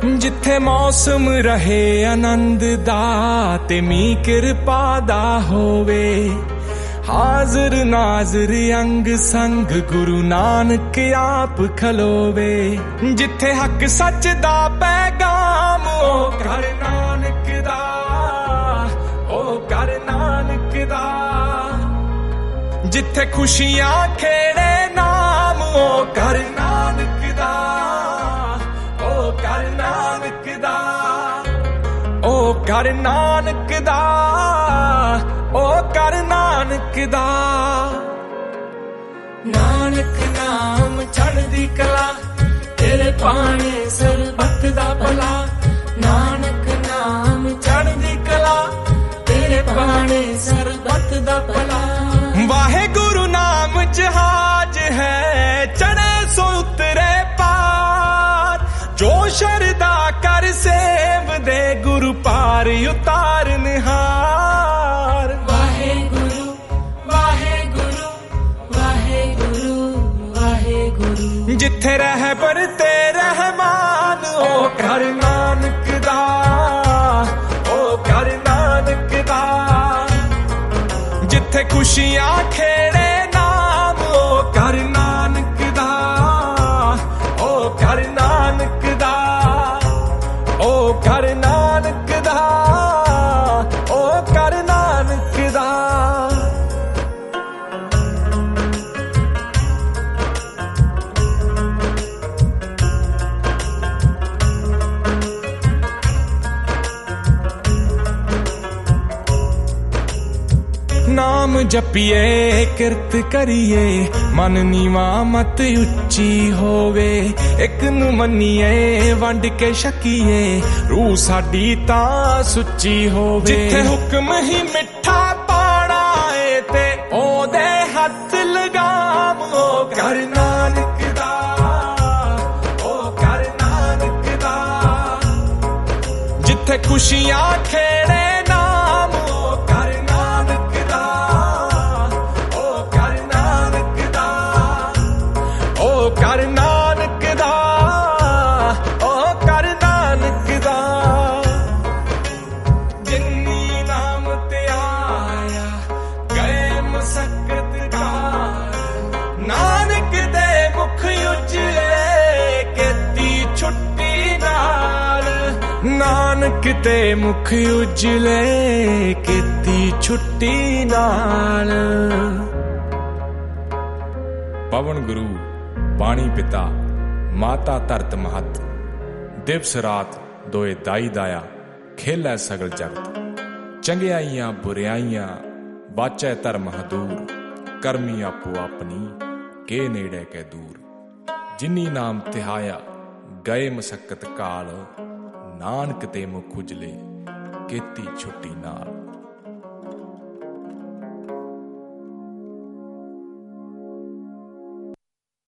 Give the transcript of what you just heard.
जिथे मौसम रहे आनंद दा ते मीं किरपा दा होवे। हाजिर नाजिर अंग संग गुरु नानक आप खलोवे। जिथे हक सच दा पैगाम ओ कर नानक दा, ओ कर नानक दा। जिथे खुशियां खेड़े नाम ओ कर नानक दा, ओ कर नानक दा, ओ कर नानक दा, ओ कर नानक दा। नानक नाम चढ़दी कला तेरे पाने सरबत दा भला। नानक नाम चढ़दी कला तेरे पाने सरबत दा भला। वाहे गुरु नाम जहाज है चढ़े सो उतरे पार। जो शरदा कर सेव दे गुरु पार उतार निहार। वाहे गुरु वाहे गुरु वाहे गुरु वाहे गुरु। जिथे रह पर ते रहमान ओ कर नानक दा, ओ कर नानक दा। जिथे खुशियां खेड़े नाम ओ कर नानक दा, ओ कर नानक दा, ओ कर नानक दा, ओ कर नानक दा। नाम जपिए किरत करिए मन नीवा मत उच्ची होवे। एक नू मन्नीए वंड के शकीए रूह साडी तां सुच्ची होवे। जिथे हुक्म ही मिठा पाना है ते ओदे हथ लगाम ओ कर नानक दा, ओ कर नानक दा। जिथे खुशियां खेड़े नाम ओ कर नानक दा, ओ कर नानक दा, ओ कर नानक दा, ओ कर नानक दा। जिन्नी नाम ते आया गए मसक्कत कार। नानक दे मुख उजले केती छुट्टी नाल। नानक ते मुख उजले केती छुट्टी नाल। पवन गुरु पानी पिता माता धरत महत। दिवस रात दोए दाई दाया खेलै सगल जगत। चंगियाइयां बुरियाइयां बाचै धर्म हदूर। करमी आपो अपनी के नेड़े के दूर। जिन्नी नाम तिहाया गए मसक्कत काल। नानक ते मुख उजले केती छुट्टी नाल।